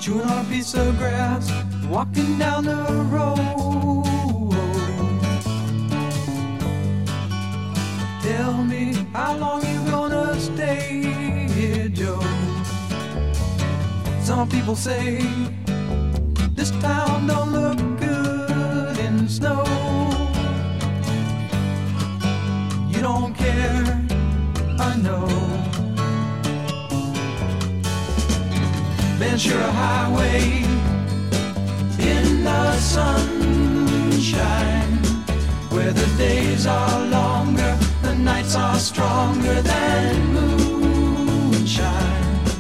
chewing on a piece of grass, walking down the road. Tell me, how long you gonna stay here, Joe? Some people say this town don't look good in snow. You don't care, I know. Ventura Highway in the sunshine, where the days are longer, the nights are stronger than moonshine.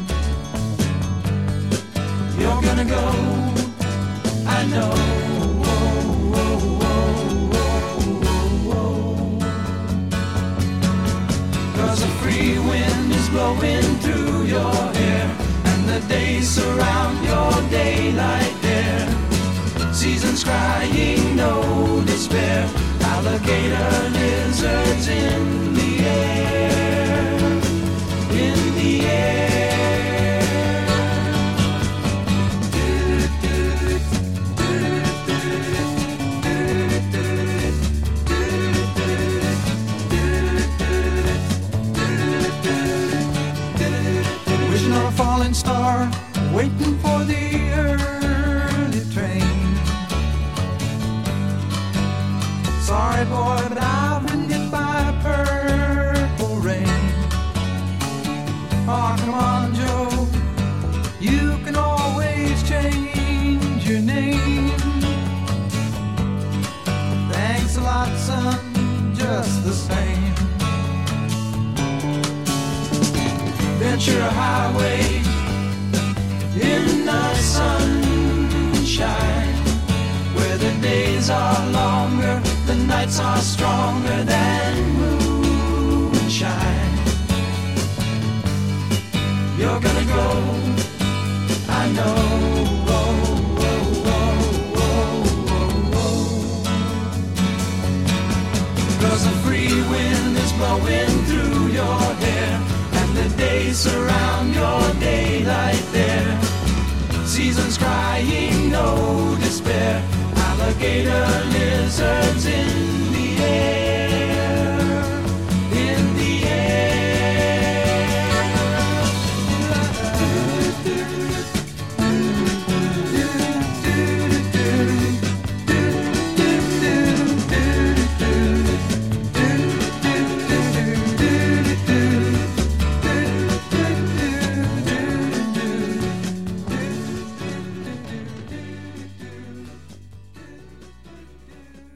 You're gonna go, I know. Cause a free wind is blowing through your hair, and the days surround your daylight there. Seasons crying, no despair. Alligator lizards in the air, in the air. Wishing on a falling star, waiting for the early train. Sorry boy, but I've been hit by purple rain. Oh, come on, Joe, you can always change your name. Thanks a lot, son, just the same. Ventura Highway in the sunshine, where the days are longer, the nights are stronger than moonshine. You're gonna go, I know. Cause a free wind is blowing through your hair, and the days surround your daylight there. Seasons crying, no despair. Alligator lizards in